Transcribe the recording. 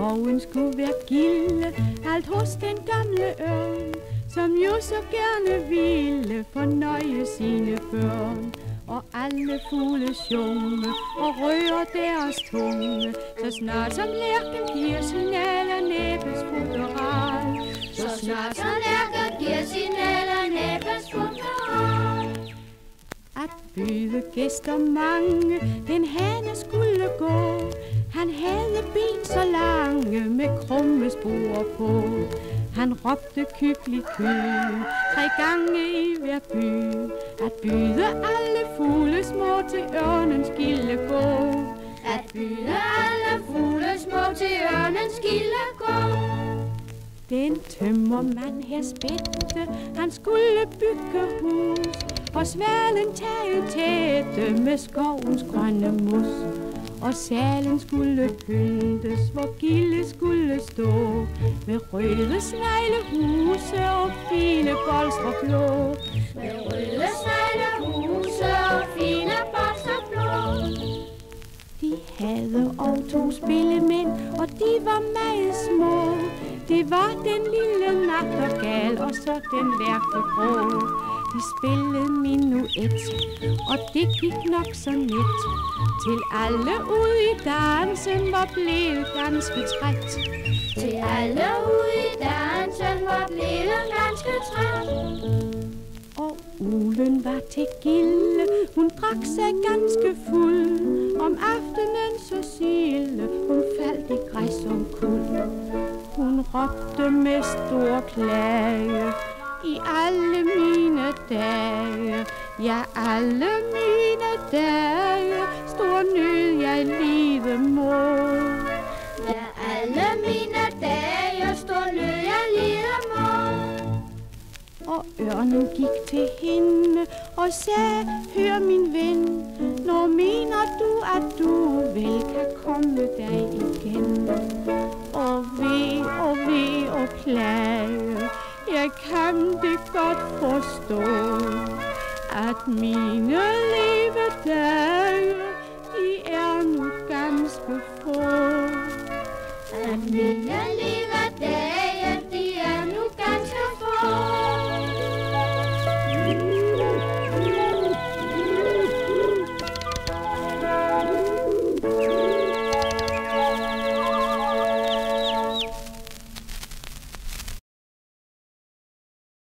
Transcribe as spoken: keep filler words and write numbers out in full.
skoven skulle være gilde, alt hos den gamle ørn, som jo så gerne ville fornøje sine børn. Og alle fugle sjunge og rører deres tunge, så snart som lærken giver signaler næbbes futteral. Så snart som lærken giver signaler næbbes futteral. At byde gæster mange, den hane skulle gå. Han havde ben så lange med krumme spor på. Han råbte kyklig kylling tre gange i hver by, at byde alle fugle små til ørnens gilde gå. At byde alle fugle små til ørnens gilde gå. Den tømmermand her spændte, han skulle bygge hus, og svalen tage tætte med skovens grønne mus. Og salen skulle pyntes, hvor gilde skulle stå, med røde sneglehuse og fine bolstre blå. Med røde sneglehuse og fine bolstre blå. De havde og to spillemænd, og de var meget små. Det var den lille nattergal, og så den lærkegrå. De spillede minuet, og det gik nok så net, til alle ude i dansen var blevet ganske træt. Til alle ude i dansen var blevet ganske træt. Og ulen var til gilde, hun drak sig ganske fuld. Om aftenen så silde, hun faldt i græs som kul. Hun råbte med stor klage, i alle mine dage, ja alle mine dage, stor nød jeg lide må. Ja alle mine dage, stor nød jeg lide må. Og ørnen gik til hende og sagde, hør min ven, når mener du, at du vel kan komme dig igen? Og ve, og ve, og klage, jeg kan det godt forstå, at mine levedage, de er nu ganske få. At mine levedage